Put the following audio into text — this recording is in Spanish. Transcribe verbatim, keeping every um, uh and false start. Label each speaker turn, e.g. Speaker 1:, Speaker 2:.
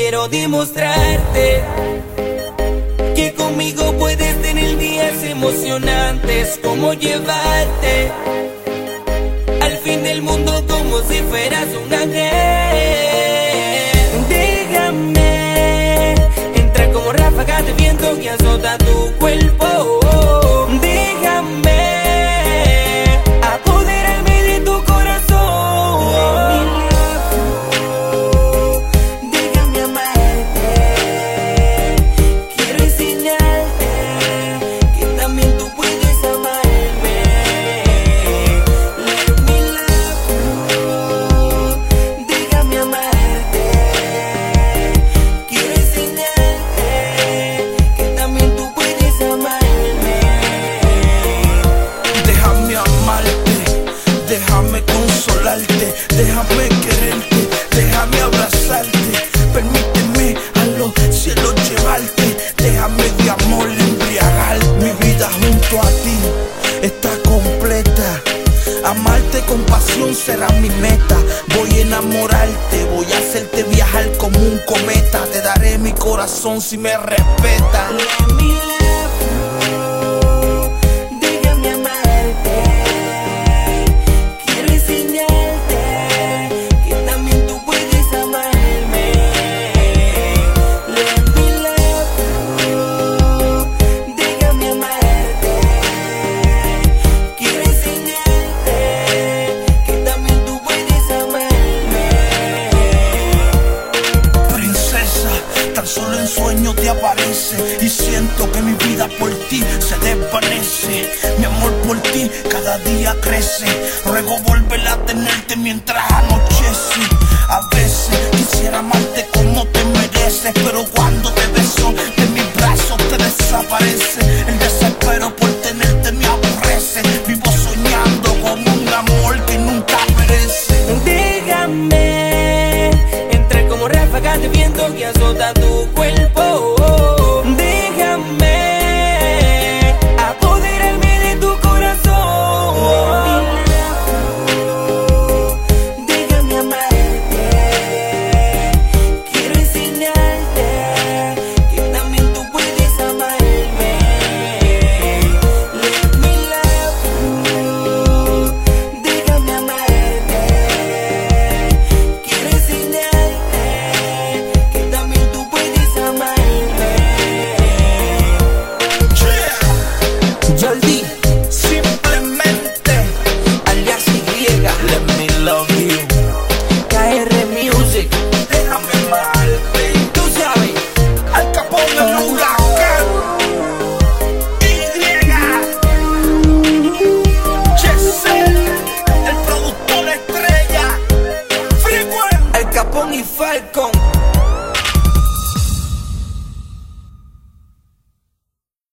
Speaker 1: quiero demostrarte que conmigo puedes tener días emocionantes, como llevarte al fin del mundo como si fueras un ángel. Déjame entrar como ráfagas de viento que azota tu cuerpo. Déjame apoderarme de tu corazón. Déjame amarte. Quiero enseñarte que también tú puedes amarme. Let me love you. Déjame amarte. Quiero enseñarte que también tú puedes amarme.
Speaker 2: Déjame amarte, déjame consolarte, déjame quererte, déjame abrazarte. Permíteme a los cielos llevarte, déjame de amor embriagar. Mi vida junto a ti está completa. Amarte con pasión será mi meta. Voy a enamorarte, voy a hacerte viajar como un cometa. Te daré mi corazón si me respetas.
Speaker 1: Let me love you. Déjame amarte. Quiero enseñarte que también tú puedes amarme. Let me love you. Déjame amarte. Quiero enseñarte que también tú puedes amarme.
Speaker 2: Princesa, tan solo en sueño te aparece y siento que mi vida por ti se desvanece. Mi amor por ti cada día crece. Ruego volver a tenerte mientras